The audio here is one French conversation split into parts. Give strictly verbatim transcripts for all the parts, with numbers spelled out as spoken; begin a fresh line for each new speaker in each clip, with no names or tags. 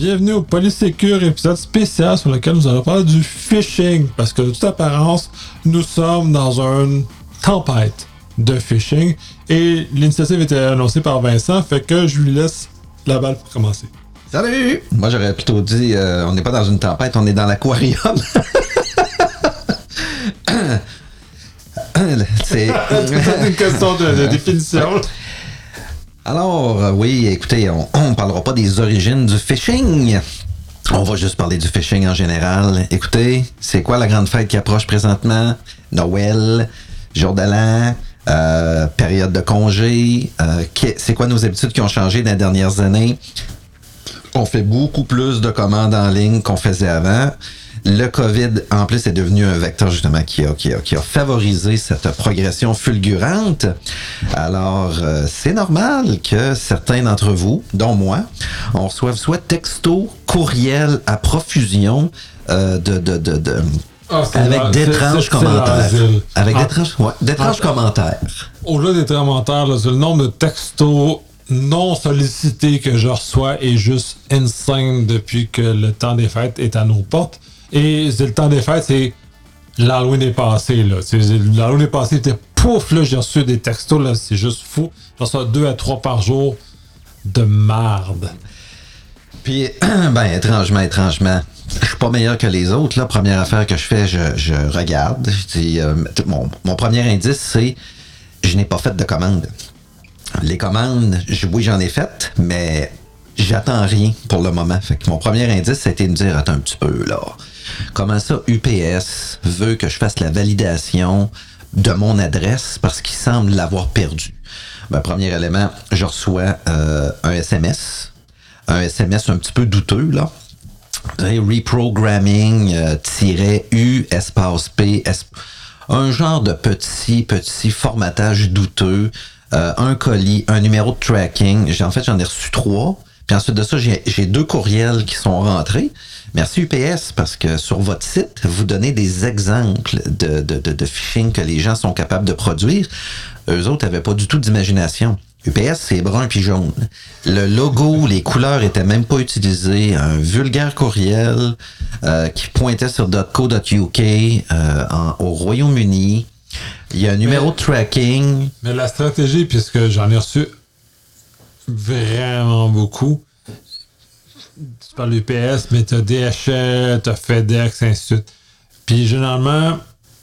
Bienvenue au Polysécure, épisode spécial sur lequel nous allons parler du phishing. Parce que de toute apparence, nous sommes dans une tempête de phishing. Et l'initiative était annoncée par Vincent, fait que je lui laisse la balle pour commencer.
Salut! Moi, j'aurais plutôt dit, euh, on n'est pas dans une tempête, on est dans l'aquarium.
C'est une question de, de définition.
Alors, euh, oui, écoutez, on ne parlera pas des origines du phishing. On va juste parler du phishing en général. Écoutez, c'est quoi la grande fête qui approche présentement? Noël, jour de l'an, euh, période de congé. Euh, c'est quoi nos habitudes qui ont changé dans les dernières années? On fait beaucoup plus de commandes en ligne qu'on faisait avant. Le COVID, en plus, est devenu un vecteur justement qui a, qui a, qui a favorisé cette progression fulgurante. Alors, euh, c'est normal que certains d'entre vous, dont moi, on reçoive soit texto, courriel à profusion euh, de... de, de, de
Ah,
avec
la,
d'étranges
c'est,
commentaires.
C'est
avec
ah,
d'étranges, ouais, d'étranges ah, commentaires.
Au-delà des commentaires, là, c'est le nombre de textos non sollicités que je reçois est juste insane depuis que le temps des fêtes est à nos portes. Et c'est le temps des fêtes, c'est l'Halloween est passé, là. C'est, L'Halloween est passé, c'était pouf, là, j'ai reçu des textos, là, c'est juste fou. Je reçois deux à trois par jour de marde.
Puis, ben, étrangement, étrangement, je suis pas meilleur que les autres, là. Première affaire que je fais, je, je regarde. Je dis, euh, mon, mon premier indice, c'est je n'ai pas fait de commande. Les commandes, je, oui, j'en ai faites, mais j'attends rien pour le moment. Fait que mon premier indice, ça a été de me dire, attends un petit peu, là. Comment ça, U P S veut que je fasse la validation de mon adresse parce qu'il semble l'avoir perdu? Ben, premier élément, je reçois euh, un S M S. Un S M S un petit peu douteux, là. Reprogramming, euh, tiret U, espace P, es- un genre de petit, petit formatage douteux. Euh, un colis, un numéro de tracking. J'ai, en fait, j'en ai reçu trois. Puis ensuite de ça, j'ai, j'ai deux courriels qui sont rentrés. Merci U P S, parce que sur votre site, vous donnez des exemples de, de, de, de phishing que les gens sont capables de produire. Eux autres n'avaient pas du tout d'imagination. U P S, c'est brun puis jaune. Le logo, les couleurs étaient même pas utilisées. Un vulgaire courriel euh, qui pointait sur .co .uk euh, en, au Royaume-Uni. Il y a un numéro mais, de tracking.
Mais la stratégie, puisque j'en ai reçu vraiment beaucoup, tu parles U P S, mais t'as D H L, t'as FedEx, ainsi de suite. Puis généralement,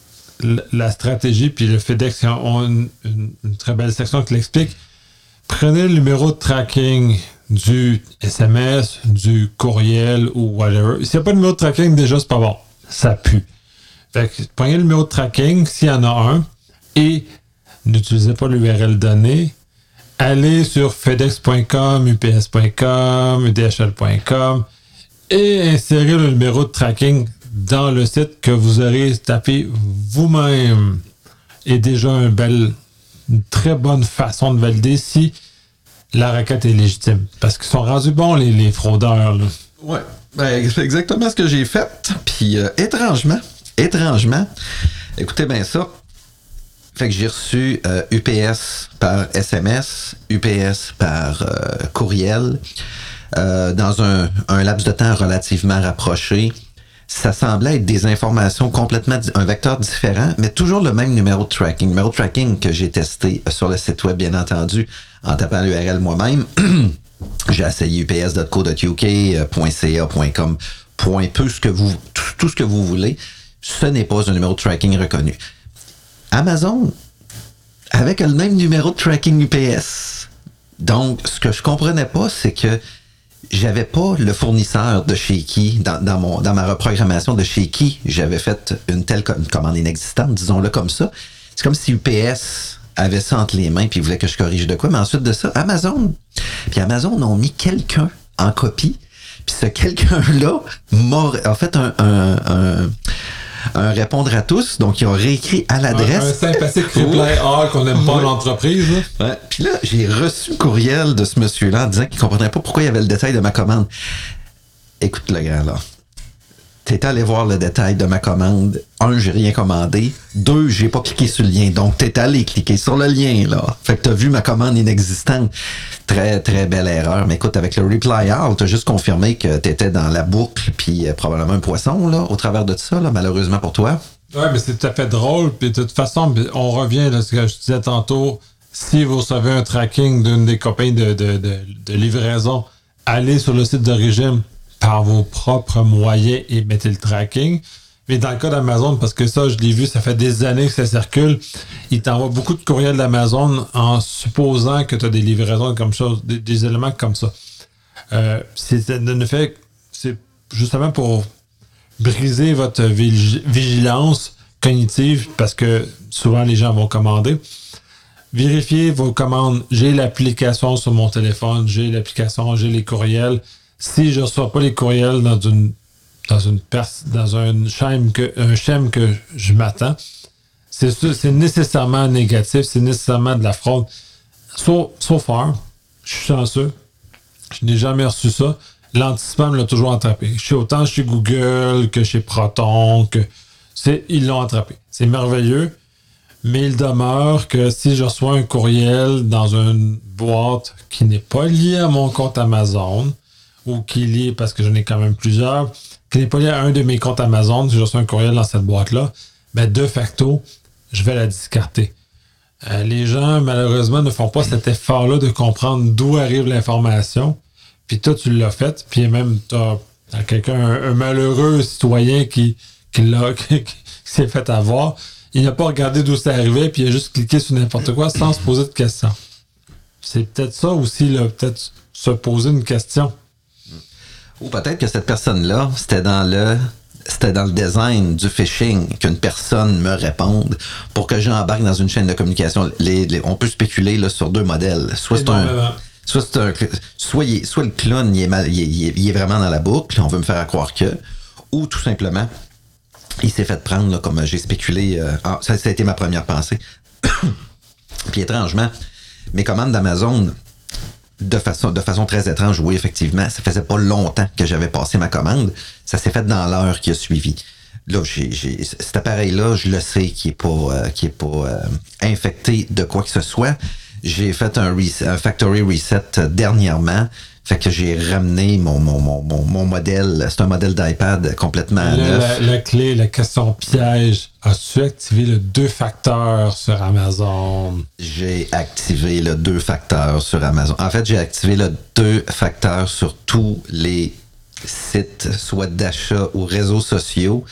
la stratégie, puis le FedEx ont une, une, une très belle section qui l'explique. Prenez le numéro de tracking du S M S, du courriel ou whatever. S'il n'y a pas de numéro de tracking, déjà, c'est pas bon. Ça pue. Fait que prenez le numéro de tracking, s'il y en a un, et n'utilisez pas l'U R L donné. Allez sur fedex point com, U P S point com, U D H L point com et insérez le numéro de tracking dans le site que vous aurez tapé vous-même. Et déjà un bel, une très bonne façon de valider si la requête est légitime. Parce qu'ils sont rendus bons, les, les fraudeurs. Là.
Ouais, ben, c'est exactement ce que j'ai fait. Puis euh, étrangement, étrangement, écoutez bien ça. Fait que j'ai reçu euh, U P S par S M S, U P S par euh, courriel, euh, dans un, un laps de temps relativement rapproché. Ça semblait être des informations complètement, un vecteur différent, mais toujours le même numéro de tracking. Numéro de tracking que j'ai testé sur le site web, bien entendu, en tapant l'U R L moi-même. J'ai essayé U P S point co point U K, .ca, .com, point peu, ce que vous, tout, tout ce que vous voulez. Ce n'est pas un numéro de tracking reconnu. Amazon, avec le même numéro de tracking U P S. Donc, ce que je comprenais pas, c'est que j'avais pas le fournisseur de chez qui, dans, dans, mon, dans ma reprogrammation de chez qui j'avais fait une telle une commande inexistante, disons-le comme ça. C'est comme si U P S avait ça entre les mains puis voulait que je corrige de quoi. Mais ensuite de ça, Amazon. Puis Amazon ont mis quelqu'un en copie. Puis ce quelqu'un-là m'a a fait un... un, un un répondre à tous, donc ils ont réécrit à l'adresse.
Un, un sympathique reply all qu'on n'aime pas ouais. l'entreprise.
Ouais. Puis là, j'ai reçu le courriel de ce monsieur-là en disant qu'il ne comprenait pas pourquoi il y avait le détail de ma commande. Écoute le gars, là. t'es allé voir le détail de ma commande. Un, j'ai rien commandé. Deux, j'ai pas cliqué sur le lien. Donc, t'es allé cliquer sur le lien, là. Fait que t'as vu ma commande inexistante. Très, très belle erreur. Mais écoute, avec le reply all, t'as juste confirmé que t'étais dans la boucle, puis euh, probablement un poisson, là, au travers de ça, là, malheureusement pour toi.
Ouais, mais c'est tout à fait drôle. Puis de toute façon, on revient à ce que je disais tantôt. Si vous recevez un tracking d'une des compagnies de, de, de, de livraison, allez sur le site d'origine par vos propres moyens et mettez le tracking. Mais dans le cas d'Amazon, parce que ça, je l'ai vu, ça fait des années que ça circule, ils t'envoient beaucoup de courriels d'Amazon en supposant que tu as des livraisons comme ça, des, des éléments comme ça. Euh, c'est en fait, c'est justement pour briser votre vigilance cognitive, parce que souvent les gens vont commander. Vérifiez vos commandes. J'ai l'application sur mon téléphone, j'ai l'application, j'ai les courriels. Si je ne reçois pas les courriels dans une dans une pers- dans un schème que un schème que je m'attends, c'est c'est nécessairement négatif, c'est nécessairement de la fraude. So, so far, je suis chanceux. Je n'ai jamais reçu ça. L'antispam l'a toujours attrapé. Je suis autant chez Google que chez Proton, que c'est ils l'ont attrapé. C'est merveilleux. Mais il demeure que si je reçois un courriel dans une boîte qui n'est pas liée à mon compte Amazon, ou qui est liée, parce que j'en ai quand même plusieurs, qui n'est pas liée à un de mes comptes Amazon, si je reçois un courriel dans cette boîte-là, ben de facto, je vais la discarter. Euh, les gens, malheureusement, ne font pas cet effort-là de comprendre d'où arrive l'information. Puis toi, tu l'as fait, puis même, tu as quelqu'un, un, un malheureux citoyen qui, qui, l'a, qui, qui s'est fait avoir. Il n'a pas regardé d'où ça arrivait, puis il a juste cliqué sur n'importe quoi sans se poser de questions. C'est peut-être ça aussi, là, peut-être se poser une question.
Ou peut-être que cette personne-là, c'était dans le c'était dans le design du phishing qu'une personne me réponde pour que j'embarque dans une chaîne de communication. Les, les, on peut spéculer là, sur deux modèles. Soit c'est, c'est un, soit, c'est un, soit, il est, soit le clown, il est, mal, il, est, il est vraiment dans la boucle, on veut me faire croire que, ou tout simplement, il s'est fait prendre, là, comme j'ai spéculé. Euh, ah, ça, ça a été ma première pensée. Puis étrangement, mes commandes d'Amazon, de façon, de façon très étrange, oui, effectivement, ça faisait pas longtemps que j'avais passé ma commande. Ça s'est fait dans l'heure qui a suivi. Là, j'ai, j'ai, cet appareil-là, je le sais qu'il est pas, euh, qu'il est pas euh, infecté de quoi que ce soit. J'ai fait un, reset, un factory reset dernièrement. Fait que j'ai ramené mon, mon, mon, mon, mon modèle. C'est un modèle d'iPad complètement
la,
neuf.
La, la clé, la question piège. As-tu activé le deux facteurs sur Amazon?
J'ai activé le deux facteurs sur Amazon. En fait, j'ai activé le deux facteurs sur tous les sites, soit d'achat ou réseaux sociaux.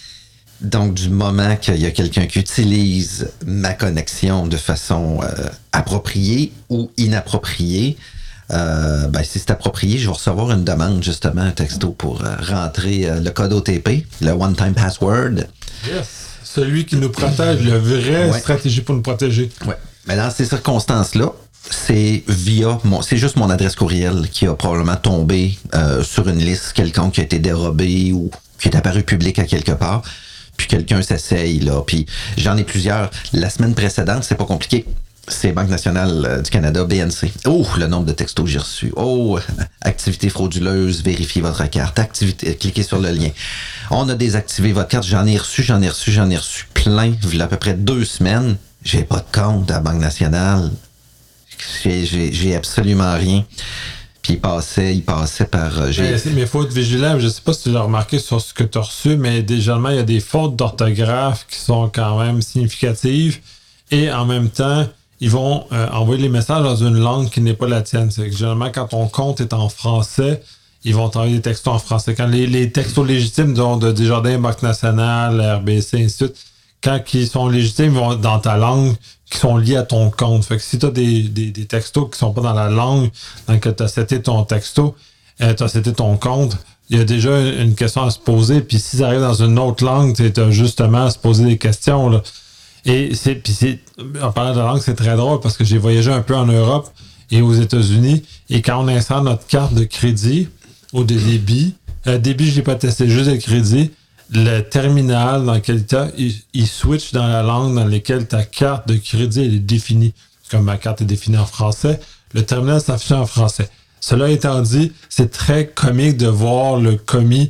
Donc, du moment qu'il y a quelqu'un qui utilise ma connexion de façon euh, appropriée ou inappropriée, Euh, ben, si c'est approprié, je vais recevoir une demande, justement, un texto pour euh, rentrer euh, le code O T P, le one-time password.
Yes. Celui qui nous protège, le vrai ouais. stratégie pour nous protéger.
Oui. Mais dans ces circonstances-là, c'est via mon, c'est juste mon adresse courriel qui a probablement tombé euh, sur une liste quelconque qui a été dérobée ou qui est apparue publique à quelque part. Puis quelqu'un s'essaye, là. Puis j'en ai plusieurs. La semaine précédente, c'est pas compliqué. C'est Banque nationale euh, du Canada, B N C. Oh, le nombre de textos que j'ai reçus. Oh, activité frauduleuse, vérifiez votre carte. Activité, cliquez sur le lien. On a désactivé votre carte. J'en ai reçu, j'en ai reçu, j'en ai reçu plein. Il y a à peu près deux semaines. J'ai pas de compte à la Banque nationale. J'ai, j'ai, j'ai absolument rien. Puis il passait, il passait par... Euh, j'ai...
Mais il faut être vigilant. Je sais pas si tu l'as remarqué sur ce que tu as reçu, mais déjà, il y a des fautes d'orthographe qui sont quand même significatives. Et en même temps, ils vont euh, envoyer les messages dans une langue qui n'est pas la tienne. C'est que généralement, quand ton compte est en français, ils vont t'envoyer des textos en français. Quand les, les textos légitimes, disons, de Desjardins, Banque nationale, R B C, ainsi de suite, quand ils sont légitimes, ils vont dans ta langue qui sont liés à ton compte. Fait que si tu as des, des, des textos qui sont pas dans la langue dans laquelle tu as seté ton texto, euh, tu as seté ton compte, il y a déjà une question à se poser. Puis s'ils arrivent dans une autre langue, tu as justement à se poser des questions, là. Et c'est, puis c'est, en parlant de langue, c'est très drôle parce que j'ai voyagé un peu en Europe et aux États-Unis. Et quand on insère notre carte de crédit ou de débit, euh, débit, je l'ai pas testé, juste le crédit, le terminal dans lequel tu as, il, il switch dans la langue dans laquelle ta carte de crédit elle est définie. Comme ma carte est définie en français, le terminal s'affiche en français. Cela étant dit, c'est très comique de voir le commis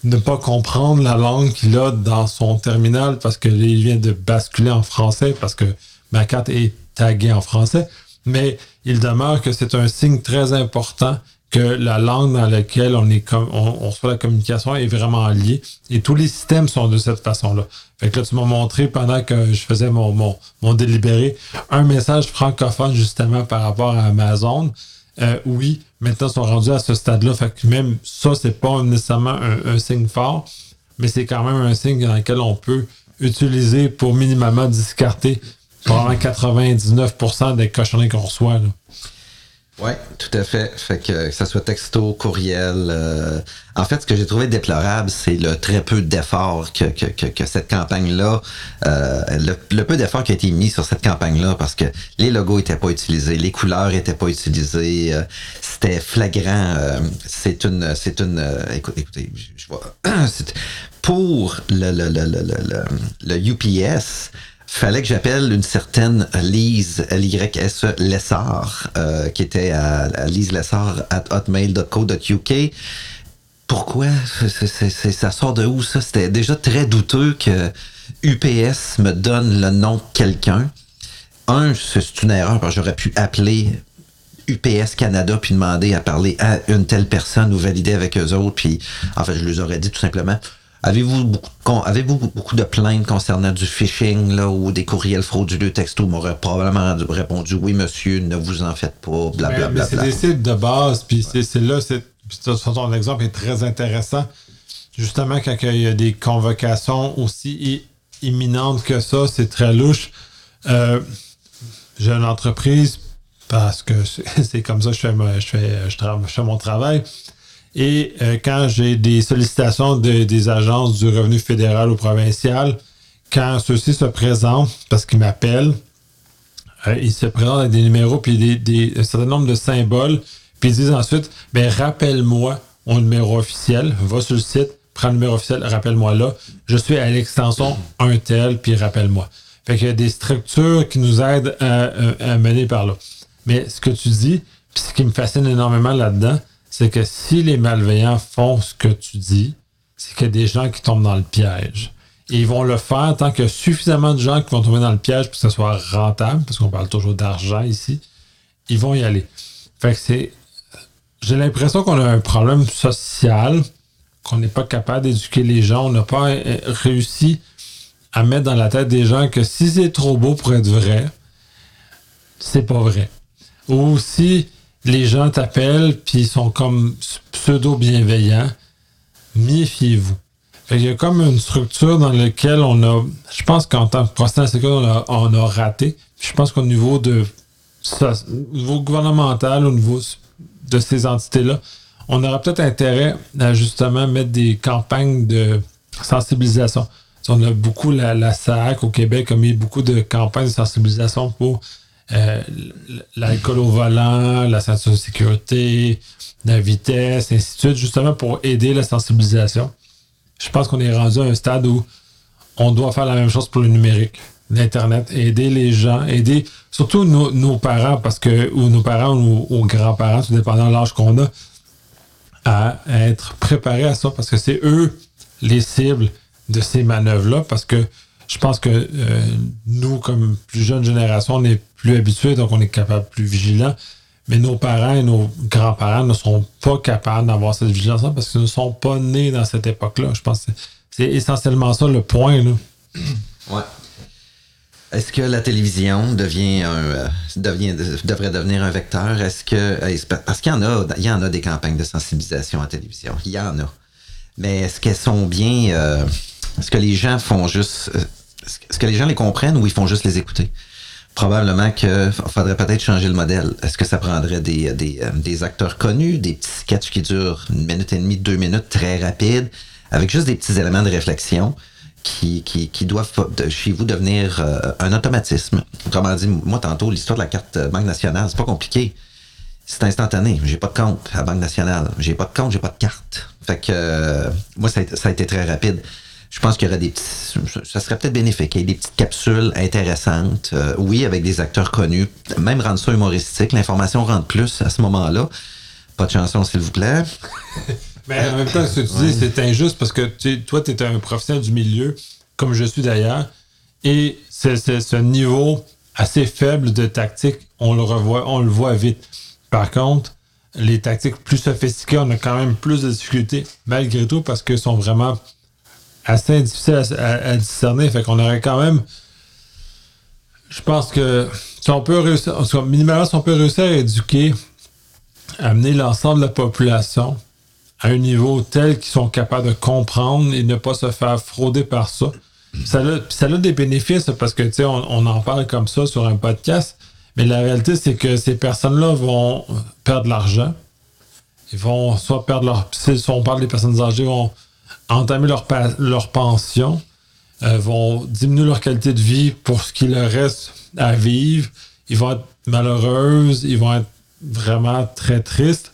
ne pas comprendre la langue qu'il a dans son terminal parce qu'il vient de basculer en français parce que ma carte est taguée en français. Mais il demeure que c'est un signe très important que la langue dans laquelle on est com- on, on reçoit la communication est vraiment liée. Et tous les systèmes sont de cette façon-là. Fait que là, tu m'as montré pendant que je faisais mon, mon, mon délibéré un message francophone justement par rapport à Amazon. Euh, oui, maintenant, ils sont rendus à ce stade-là. Fait que même ça, c'est pas nécessairement un, un signe fort, mais c'est quand même un signe dans lequel on peut utiliser pour minimalement discarter probablement quatre-vingt-dix-neuf pour cent des cochonneries qu'on reçoit. Là.
Oui, tout à fait. Fait que, que ça soit texto, courriel. Euh... En fait, ce que j'ai trouvé déplorable, c'est le très peu d'efforts que, que, que, que cette campagne-là, euh, le, le peu d'efforts qui a été mis sur cette campagne-là, parce que les logos étaient pas utilisés, les couleurs étaient pas utilisées, euh, c'était flagrant. Euh, c'est une, c'est une. Euh, écoute, écoutez, je, je vois. C'est, pour le, le, le, le, le, le U P S. Fallait que j'appelle une certaine Lise, L Y S E Lessard, euh, qui était à, à lise lessard at hotmail dot co dot U K. Pourquoi? C'est, c'est, c'est, ça sort de où, ça? C'était déjà très douteux que U P S me donne le nom de quelqu'un. Un, c'est une erreur, parce que j'aurais pu appeler U P S Canada puis demander à parler à une telle personne ou valider avec eux autres. Puis, en fait, je leur aurais dit tout simplement... Avez-vous beaucoup, de, avez-vous beaucoup de plaintes concernant du phishing là, ou des courriels frauduleux texto? M'aurait probablement répondu oui, monsieur, ne vous en faites pas, blablabla.
Mais, mais c'est des sites de base, puis c'est, c'est là, c'est, ton exemple est très intéressant. Justement, quand il y a des convocations aussi imminentes que ça, c'est très louche. Euh, j'ai une entreprise, parce que c'est, c'est comme ça que je fais, je fais, je tra- je fais mon travail. Et euh, quand j'ai des sollicitations de, des agences du revenu fédéral ou provincial, quand ceux-ci se présentent, parce qu'ils m'appellent, euh, ils se présentent avec des numéros puis des, des, un certain nombre de symboles, puis ils disent ensuite, ben rappelle-moi mon numéro officiel, va sur le site, prends le numéro officiel, rappelle-moi là, je suis à l'extension un tel, puis rappelle-moi. Fait qu'il y a des structures qui nous aident à, à, à mener par là. Mais ce que tu dis, puis ce qui me fascine énormément là-dedans, c'est que si les malveillants font ce que tu dis, c'est qu'il y a des gens qui tombent dans le piège. Et ils vont le faire tant qu'il y a suffisamment de gens qui vont tomber dans le piège pour que ce soit rentable, parce qu'on parle toujours d'argent ici, ils vont y aller. Fait que c'est... J'ai l'impression qu'on a un problème social, qu'on n'est pas capable d'éduquer les gens, on n'a pas réussi à mettre dans la tête des gens que si c'est trop beau pour être vrai, c'est pas vrai. Ou si... les gens t'appellent puis ils sont comme pseudo-bienveillants, méfiez-vous. Fait qu'il y a comme une structure dans laquelle on a, je pense qu'en tant que professionnel de sécurité, on a, on a raté. Puis je pense qu'au niveau de ça, au niveau gouvernemental, au niveau de ces entités-là, on aurait peut-être intérêt à justement mettre des campagnes de sensibilisation. On a beaucoup, la, la S A C au Québec a mis beaucoup de campagnes de sensibilisation pour Euh, l'alcool au volant, la ceinture de sécurité, la vitesse, ainsi de suite, justement pour aider la sensibilisation. Je pense qu'on est rendu à un stade où on doit faire la même chose pour le numérique, l'Internet, aider les gens, aider surtout nos, nos parents, parce que, ou nos parents ou nos grands-parents, tout dépendant de l'âge qu'on a, à être préparés à ça, parce que c'est eux les cibles de ces manœuvres-là, parce que je pense que euh, nous, comme plus jeune génération, on est plus habitués, donc on est capable, plus vigilant. Mais nos parents et nos grands-parents ne sont pas capables d'avoir cette vigilance-là parce qu'ils ne sont pas nés dans cette époque-là. Je pense que c'est, c'est essentiellement ça le point, là.
Ouais. Est-ce que la télévision devient un, euh, devient, devrait devenir un vecteur? Est-ce que. Parce qu'il y en a, il y en a des campagnes de sensibilisation à la télévision. Il y en a. Mais est-ce qu'elles sont bien. Euh, est-ce que les gens font juste. Est-ce que les gens les comprennent ou ils font juste les écouter? Probablement qu'il faudrait peut-être changer le modèle. Est-ce que ça prendrait des, des, des acteurs connus, des petits sketchs qui durent une minute et demie, deux minutes, très rapides, avec juste des petits éléments de réflexion qui, qui, qui doivent de, chez vous devenir euh, un automatisme? Autrement dit, moi, tantôt, l'histoire de la carte Banque nationale, c'est pas compliqué. C'est instantané. J'ai pas de compte à Banque nationale. J'ai pas de compte, j'ai pas de carte. Fait que euh, moi, ça a, ça a été très rapide. Je pense qu'il y aurait des petits... Ça serait peut-être bénéfique. Il y a des petites capsules intéressantes. Euh, oui, avec des acteurs connus. Même rendre ça humoristique. L'information rentre plus à ce moment-là. Pas de chanson, s'il vous plaît.
Mais en même temps, ce que tu dis, ouais. c'est injuste parce que tu, toi, tu es un professionnel du milieu, comme je suis d'ailleurs, et c'est, c'est ce niveau assez faible de tactique, on le revoit, on le voit vite. Par contre, les tactiques plus sophistiquées, on a quand même plus de difficultés, malgré tout, parce qu'elles sont vraiment assez difficiles à, à, à discerner. Fait qu'on aurait quand même... Je pense que si on peut réussir, minimalement, si on peut réussir à éduquer, à amener l'ensemble de la population à un niveau tel qu'ils sont capables de comprendre et ne pas se faire frauder par ça. Ça a, ça a des bénéfices parce que, tu sais, on, on en parle comme ça sur un podcast, mais la réalité, c'est que ces personnes-là vont perdre de l'argent. Ils vont soit perdre leur... Si on parle des personnes âgées, ils vont entamer leur, leur pension, euh, vont diminuer leur qualité de vie pour ce qu'il leur reste à vivre. Ils vont être malheureuses, ils vont être vraiment très tristes.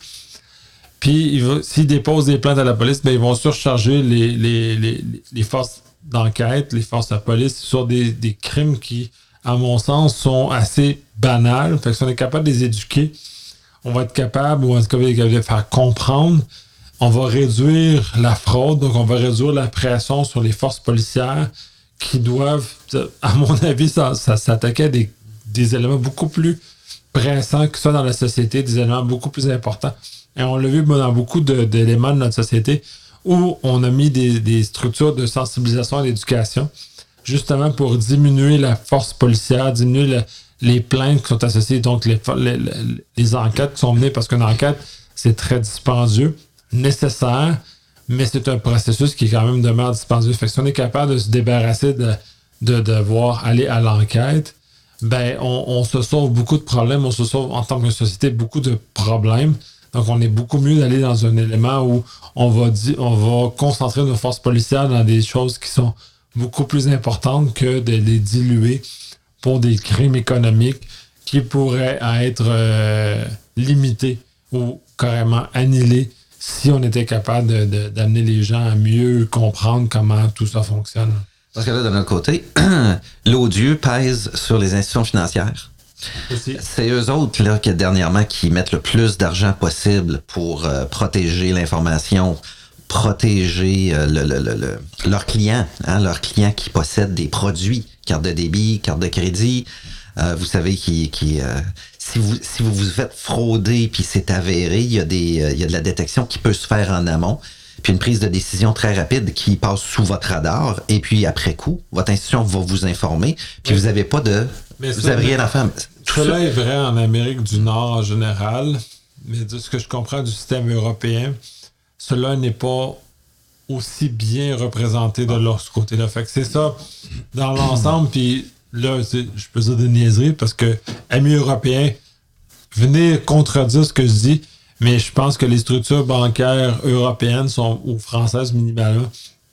Puis, il va, s'ils déposent des plaintes à la police, ben, ils vont surcharger les, les, les, les forces d'enquête, les forces de la police sur des, des crimes qui, à mon sens, sont assez banals. Fait que si on est capable de les éduquer, on va être capable, ou en tout cas, de les faire comprendre. On va réduire la fraude, donc on va réduire la pression sur les forces policières qui doivent, à mon avis, ça, ça s'attaquer à des, des éléments beaucoup plus pressants que ça dans la société, des éléments beaucoup plus importants. Et on l'a vu dans beaucoup de, d'éléments de notre société où on a mis des, des structures de sensibilisation et d'éducation justement pour diminuer la force policière, diminuer le, les plaintes qui sont associées, donc les, les, les enquêtes qui sont menées, parce qu'une enquête, c'est très dispendieux, nécessaire, mais c'est un processus qui quand même demeure dispendieux. Fait que si on est capable de se débarrasser de, de devoir aller à l'enquête, ben on, on se sauve beaucoup de problèmes, on se sauve en tant que société beaucoup de problèmes. Donc, on est beaucoup mieux d'aller dans un élément où on va, di- on va concentrer nos forces policières dans des choses qui sont beaucoup plus importantes que de les diluer pour des crimes économiques qui pourraient être euh, limités ou carrément annihilés si on était capable de, de, d'amener les gens à mieux comprendre comment tout ça fonctionne.
Parce que là, de notre côté, l'odieux pèse sur les institutions financières. Aussi. C'est eux autres là, qui, dernièrement, qui mettent le plus d'argent possible pour euh, protéger l'information, protéger euh, le, le, le, le, leurs clients, hein, leurs clients qui possèdent des produits, carte de débit, carte de crédit. Euh, vous savez, qui, qui, euh, si, vous, si vous vous faites frauder puis c'est avéré, il y a des, euh, il y a de la détection qui peut se faire en amont. Puis une prise de décision très rapide qui passe sous votre radar. Et puis, après coup, votre institution va vous informer. Puis, oui. vous n'avez pas de... Mais vous n'avez rien à faire.
Cela est vrai en Amérique du Nord en général. Mais de ce que je comprends du système européen, cela n'est pas aussi bien représenté de leur côté-là. Fait que c'est ça, dans l'ensemble. Puis là, je peux dire des niaiseries parce que, amis européens, venez contredire ce que je dis. Mais je pense que les structures bancaires européennes sont, ou françaises minimalement,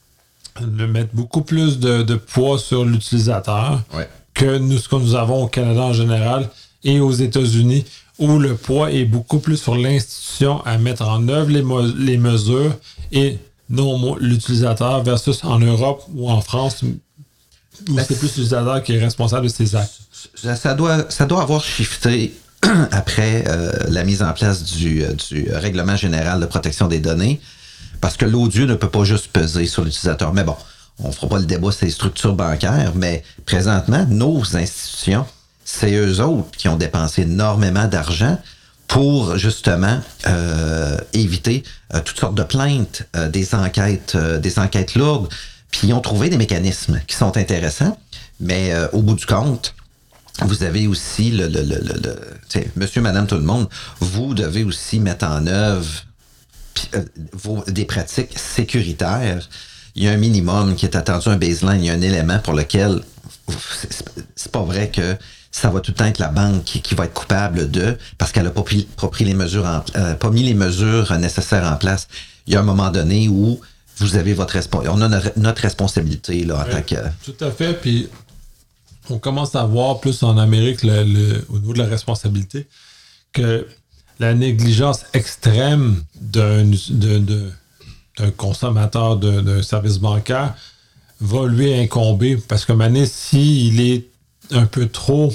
mettent beaucoup plus de, de poids sur l'utilisateur ouais. que nous, ce que nous avons au Canada en général et aux États-Unis, où le poids est beaucoup plus sur l'institution à mettre en œuvre les, mo- les mesures et non l'utilisateur versus en Europe ou en France, où ben, c'est plus l'utilisateur qui est responsable de ses actes.
Ça, ça, doit, ça doit avoir shifté après euh, la mise en place du, du règlement général de protection des données, parce que l'odieux ne peut pas juste peser sur l'utilisateur. Mais bon, on ne fera pas le débat sur les structures bancaires, mais présentement, nos institutions, c'est eux autres qui ont dépensé énormément d'argent pour justement euh, éviter euh, toutes sortes de plaintes, euh, des enquêtes, euh, des enquêtes lourdes, puis ils ont trouvé des mécanismes qui sont intéressants, mais euh, au bout du compte, vous avez aussi le, le, le, le, le monsieur, madame, tout le monde, vous devez aussi mettre en œuvre euh, vos, des pratiques sécuritaires. Il y a un minimum qui est attendu, un baseline, il y a un élément pour lequel c'est, c'est pas vrai que ça va tout le temps être la banque qui, qui va être coupable de, parce qu'elle n'a pas, pas pris les mesures en, euh, pas mis les mesures nécessaires en place. Il y a un moment donné où vous avez votre responsabilité. On a notre, notre responsabilité là, en
oui,
tant que...
Tout à fait, puis on commence à voir plus en Amérique, le, le, au niveau de la responsabilité, que la négligence extrême d'un, de, de, d'un consommateur de, d'un service bancaire va lui incomber. Parce que maintenant, s'il est un peu trop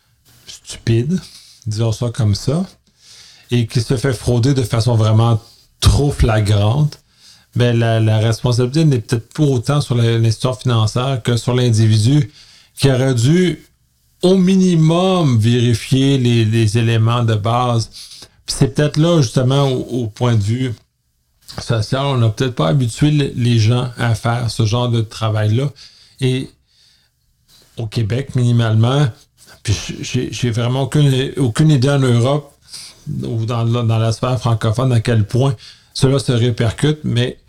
stupide, disons ça comme ça, et qu'il se fait frauder de façon vraiment trop flagrante, ben la, la responsabilité n'est peut-être pas autant sur l'institution financière que sur l'individu qui aurait dû au minimum vérifier les, les éléments de base. Puis c'est peut-être là, justement, au, au point de vue social, on n'a peut-être pas habitué les gens à faire ce genre de travail-là. Et au Québec, minimalement, puis j'ai, j'ai vraiment aucune, aucune idée en Europe ou dans, dans la sphère francophone à quel point cela se répercute, mais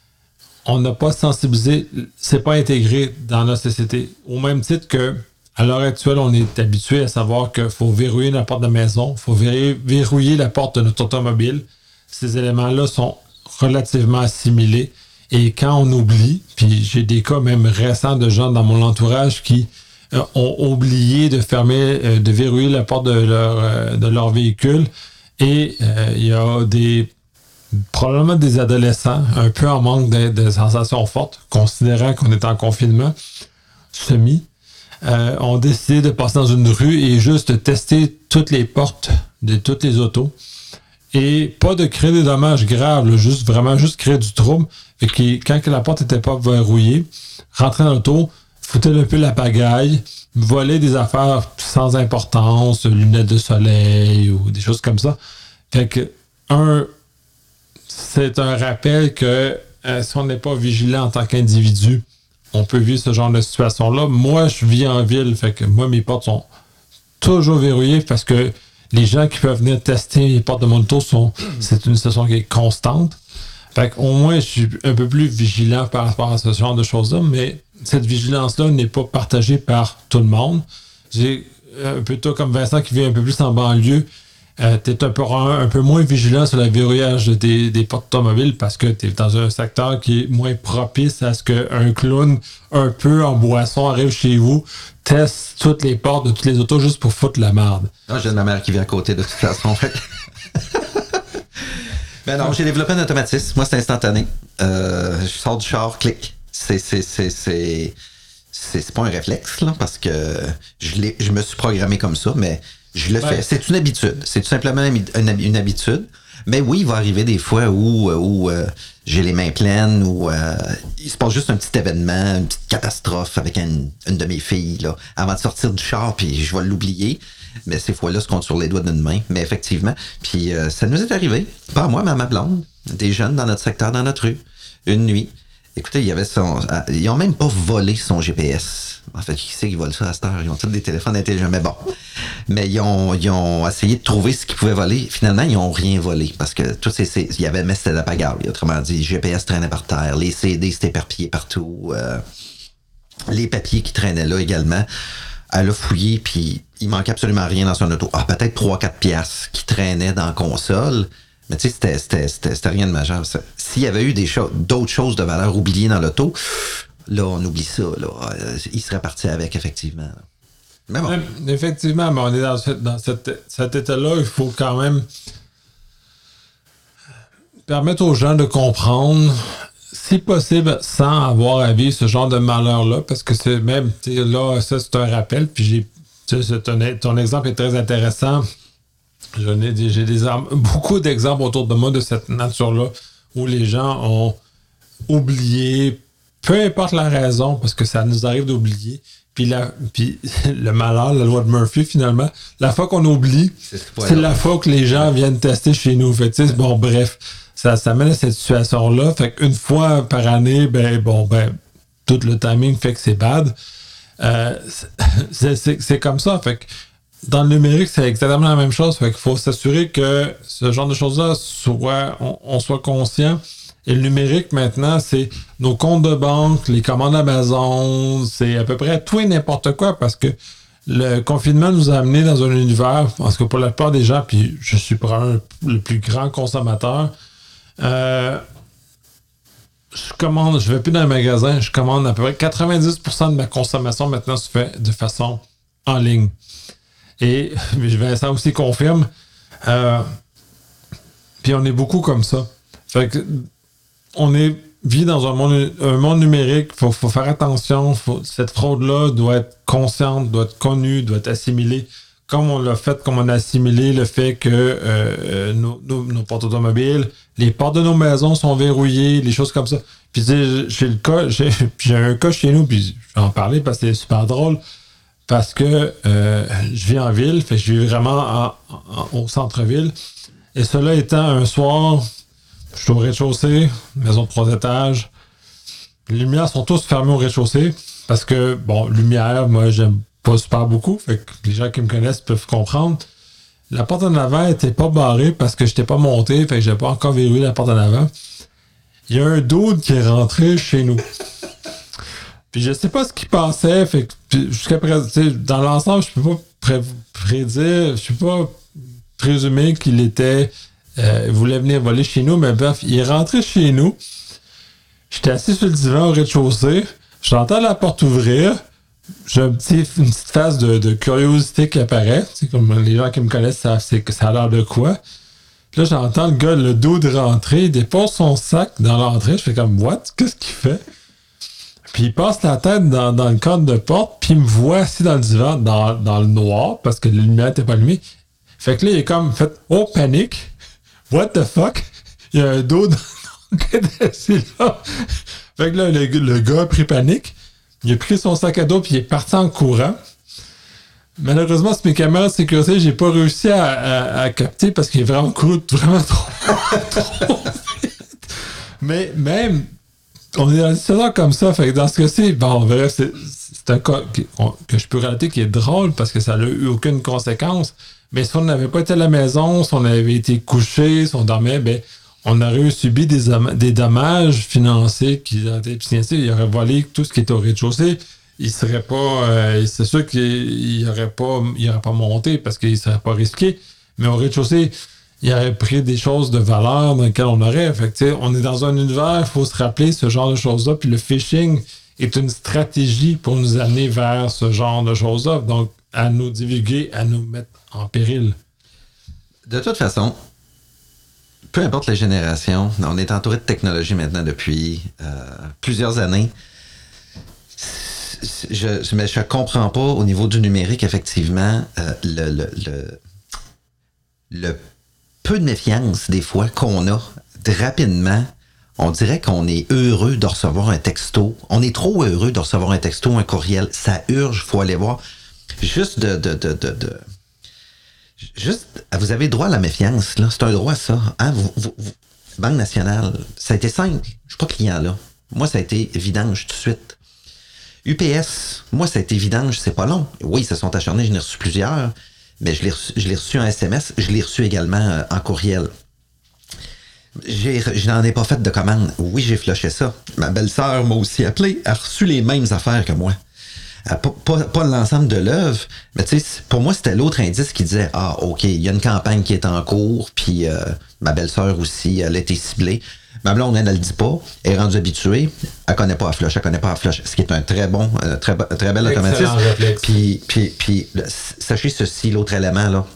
on n'a pas sensibilisé, c'est pas intégré dans notre société. Au même titre que à l'heure actuelle, on est habitué à savoir qu'il faut verrouiller la porte de maison, il faut verrouiller la porte de notre automobile. Ces éléments-là sont relativement assimilés. Et quand on oublie, puis j'ai des cas même récents de gens dans mon entourage qui euh, ont oublié de fermer, euh, de verrouiller la porte de leur, euh, de leur véhicule. Et euh, il y a des probablement des adolescents un peu en manque de, de sensations fortes, considérant qu'on est en confinement semi, euh, ont décidé de passer dans une rue et juste de tester toutes les portes de toutes les autos. Et pas de créer des dommages graves, là, juste vraiment juste créer du trouble. Fait que quand la porte n'était pas verrouillée, rentrer dans l'auto, foutait un peu la pagaille, voler des affaires sans importance, lunettes de soleil ou des choses comme ça. Fait que, un, c'est un rappel que euh, si on n'est pas vigilant en tant qu'individu, on peut vivre ce genre de situation-là. Moi, je vis en ville, fait que moi, mes portes sont toujours verrouillées parce que les gens qui peuvent venir tester les portes de mon auto, sont, c'est une situation qui est constante. Fait qu'au moins, je suis un peu plus vigilant par rapport à ce genre de choses-là, mais cette vigilance-là n'est pas partagée par tout le monde. J'ai un peu toi comme Vincent qui vit un peu plus en banlieue, euh, tu es un peu, un, un peu moins vigilant sur le verrouillage des, des portes automobiles parce que tu es dans un secteur qui est moins propice à ce qu'un clown un peu en boisson arrive chez vous, teste toutes les portes de toutes les autos juste pour foutre la merde.
Ah, j'ai ma mère qui vit à côté de toute façon. Ben non, j'ai développé un automatisme. Moi, c'est instantané. Euh, je sors du char, clic. C'est, c'est, c'est, c'est, c'est, c'est pas un réflexe, là, parce que je, l'ai, je me suis programmé comme ça, mais je le ouais. fais. C'est une habitude. C'est tout simplement une, une habitude. Mais oui, il va arriver des fois où, où euh, j'ai les mains pleines, où euh, il se passe juste un petit événement, une petite catastrophe avec une, une de mes filles, là, avant de sortir du char, puis je vais l'oublier. Mais ces fois-là, se compte sur les doigts d'une main. Mais effectivement, puis euh, ça nous est arrivé, pas à moi, mais à ma blonde, des jeunes dans notre secteur, dans notre rue, une nuit. Écoutez, il y avait son... Ils ont même pas volé son G P S. En fait, qui sait qui vole ça à cette heure? Ils ont tous des téléphones intelligents, mais bon. Mais ils ont, ils ont essayé de trouver ce qu'ils pouvaient voler. Finalement, ils ont rien volé, parce que tous ces... ces il y avait, mais c'était la pagaille. Autrement dit, G P S traînait par terre, les C D s'étaient éparpillés partout, euh, les papiers qui traînaient là également. Elle a fouillé, puis il manquait absolument rien dans son auto. Ah, peut-être trois quatre piastres qui traînaient dans la console. Mais tu sais, c'était, c'était, c'était, c'était rien de majeur. Ça. S'il y avait eu des cho- d'autres choses de valeur oubliées dans l'auto, là, on oublie ça. Là. Il serait parti avec, effectivement. Là. Mais bon.
Effectivement, mais on est dans, ce, dans cette, cet état-là. Il faut quand même permettre aux gens de comprendre, si possible, sans avoir à vivre ce genre de malheur-là, parce que c'est même, là, ça, c'est un rappel, puis j'ai, c'est ton, ton exemple est très intéressant. J'en ai, j'ai des, beaucoup d'exemples autour de moi de cette nature-là, où les gens ont oublié, peu importe la raison, parce que ça nous arrive d'oublier, puis, la, puis le malheur, la loi de Murphy, finalement, la fois qu'on oublie, c'est, c'est la fois que les gens viennent tester chez nous. Fait que, bon, bref, ça, ça mène à cette situation-là. Fait qu'une fois par année, ben, bon, ben, tout le timing fait que c'est bad. Euh, c'est, c'est, c'est comme ça. Fait que dans le numérique, c'est exactement la même chose. Fait qu'il faut s'assurer que ce genre de choses-là, soit, on, on soit conscient. Et le numérique, maintenant, c'est nos comptes de banque, les commandes Amazon, c'est à peu près tout et n'importe quoi, parce que le confinement nous a amené dans un univers, parce que pour la plupart des gens, puis je suis probablement le plus grand consommateur, euh, je commande, je vais plus dans un magasin, je commande à peu près quatre-vingt-dix pour cent de ma consommation maintenant se fait de façon en ligne. Et Vincent aussi confirme, euh, puis on est beaucoup comme ça. Fait que on est vit dans un monde, un monde numérique, il faut, faut faire attention, faut, cette fraude-là doit être consciente, doit être connue, doit être assimilée comme on l'a fait, comme on a assimilé le fait que euh, nos, nos, nos portes automobiles, les portes de nos maisons sont verrouillées, les choses comme ça. Puis tu sais, j'ai le cas, j'ai, j'ai un cas chez nous, puis je vais en parler parce que c'est super drôle, parce que euh, je vis en ville, fait que je vis vraiment en, en, au centre-ville. Et cela étant, un soir, je suis au rez-de-chaussée, maison de trois étages. Les lumières sont tous fermées au rez-de-chaussée parce que, bon, lumière, moi, j'aime pas super beaucoup. Fait que les gens qui me connaissent peuvent comprendre. La porte en avant était pas barrée parce que j'étais pas monté, fait que j'ai pas encore verrouillé la porte en avant. Il y a un dude qui est rentré chez nous. Puis je sais pas ce qui passait, fait que jusqu'à présent, dans l'ensemble, je peux pas pré- prédire, je peux pas présumer qu'il était, euh, il voulait venir voler chez nous, mais bref, il est rentré chez nous. J'étais assis sur le divan au rez-de-chaussée, j'entends la porte ouvrir, j'ai un petit, une petite phase de, de curiosité qui apparaît, tu sais, comme les gens qui me connaissent savent c'est que ça a l'air de quoi. Puis là, j'entends le gars, le dos de rentrer, il dépose son sac dans l'entrée, je fais comme, what? Qu'est-ce qu'il fait? Puis il passe la tête dans, dans le cadre de porte, puis il me voit assis dans le divan, dans, dans le noir, parce que la lumière n'était pas allumée. Fait que là, il est comme fait, oh, panique. What the fuck? Il y a un dos dans le là. Fait que là, le, le gars a pris panique. Il a pris son sac à dos, puis il est parti en courant. Malheureusement, sur mes caméras de sécurité, j'ai pas réussi à, à, à capter parce qu'il est vraiment couru vraiment trop, trop vite. Mais même, on est dans une situation comme ça. Fait que dans ce cas-ci, bon, bref, c'est, c'est un cas que, que je peux relater qui est drôle parce que ça n'a eu aucune conséquence. Mais si on n'avait pas été à la maison, si on avait été couché, si on dormait, ben, on aurait eu subi des, des dommages financiers qui ont été financés. Il aurait volé tout ce qui était au rez-de-chaussée. Il serait pas. Euh, c'est sûr qu'il n'aurait pas, il aurait pas monté parce qu'il ne serait pas risqué. Mais au rez-de-chaussée, il aurait pris des choses de valeur dans lesquelles on aurait. Fait que, on est dans un univers, il faut se rappeler ce genre de choses-là. Puis le phishing est une stratégie pour nous amener vers ce genre de choses-là. Donc, à nous divulguer, à nous mettre en péril.
De toute façon, peu importe la génération, on est entouré de technologie maintenant depuis euh, plusieurs années. Je, mais je comprends pas au niveau du numérique, effectivement, euh, le, le, le, le peu de méfiance des fois qu'on a rapidement. On dirait qu'on est heureux de recevoir un texto. On est trop heureux de recevoir un texto, un courriel. Ça urge, il faut aller voir. Juste de, de, de, de, de juste, vous avez droit à la méfiance, là. C'est un droit, ça. Hein? Vous, vous, vous, Banque nationale, ça a été simple. Je suis pas client, là. Moi, ça a été vidange tout de suite. U P S, moi, ça a été vidange, c'est pas long. Oui, ils se sont acharnés, j'en ai reçu plusieurs, mais je l'ai reçu, je l'ai reçu en S M S, je l'ai reçu également euh, en courriel. J'ai, je n'en ai pas fait de commande. Oui, j'ai flushé ça. Ma belle-sœur m'a aussi appelé, elle a reçu les mêmes affaires que moi. Pas, pas, pas l'ensemble de l'œuvre, mais tu sais, pour moi, c'était l'autre indice qui disait « Ah, OK, il y a une campagne qui est en cours, puis euh, ma belle-sœur aussi, elle a été ciblée. » Ma blonde, elle ne le dit pas, elle est rendue habituée, elle connaît pas la flush, elle connaît pas la flush, ce qui est un très bon, euh, très, très bel automatisme. Puis, puis, puis, sachez ceci, l'autre élément, là,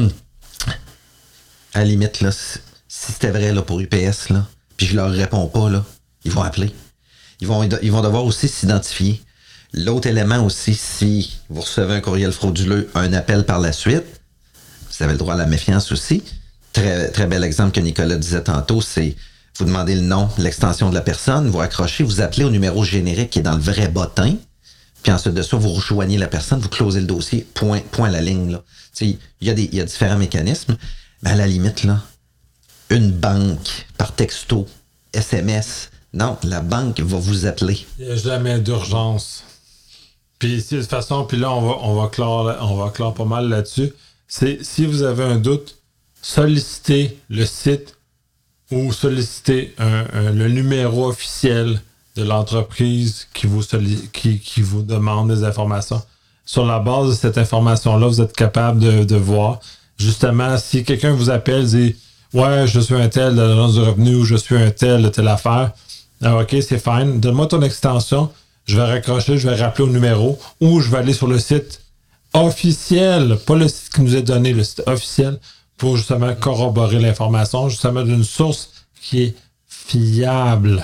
à la limite, là, si c'était vrai là, pour U P S, là, puis je leur réponds pas, là, ils vont appeler. Ils vont, ils vont devoir aussi s'identifier. L'autre élément aussi, si vous recevez un courriel frauduleux, un appel par la suite, vous avez le droit à la méfiance aussi. Très, très bel exemple que Nicolas disait tantôt, c'est vous demandez le nom, l'extension de la personne, vous accrochez, vous appelez au numéro générique qui est dans le vrai bottin, puis ensuite de ça, vous rejoignez la personne, vous closez le dossier, point, point à la ligne. Là. Il y a des, il y a différents mécanismes, mais à la limite, là, une banque par texto, S M S, non, la banque va vous appeler.
Il n'y a jamais d'urgence. Puis de toute façon, puis là, on va, on va clore, on va clore pas mal là-dessus. C'est si vous avez un doute, sollicitez le site ou sollicitez un, un, le numéro officiel de l'entreprise qui vous, solli- qui, qui vous demande des informations. Sur la base de cette information-là, vous êtes capable de, de voir. Justement, si quelqu'un vous appelle et dit « Ouais, je suis un tel de l'agence du revenu » ou « Je suis un tel de telle affaire », ah, OK, c'est fine. Donne-moi ton extension. Je vais raccrocher, je vais rappeler au numéro ou je vais aller sur le site officiel, pas le site qui nous est donné, le site officiel, pour justement corroborer l'information, justement d'une source qui est fiable.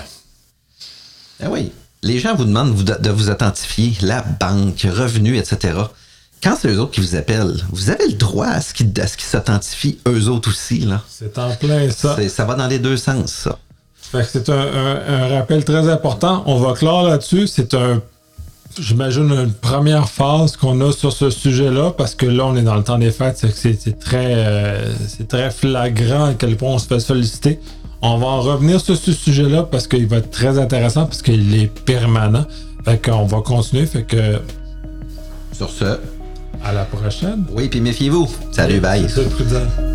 Ah oui. Les gens vous demandent de vous authentifier, la banque, revenus, et cetera. quand c'est eux autres qui vous appellent, vous avez le droit à ce qu'ils, à ce qu'ils s'authentifient eux autres aussi, là.
C'est en plein ça.
C'est, ça va dans les deux sens, ça.
Fait que c'est un, un, un rappel très important. On va clore là-dessus. C'est un, j'imagine, une première phase qu'on a sur ce sujet-là, parce que là, on est dans le temps des fêtes. C'est, c'est, c'est, très, euh, c'est très flagrant à quel point on se fait solliciter. On va en revenir sur ce sujet-là parce qu'il va être très intéressant, parce qu'il est permanent. Fait qu'on va continuer. Fait que...
Sur ce...
À la prochaine.
Oui, puis méfiez-vous. Salut, bye.
C'est ça, prudent.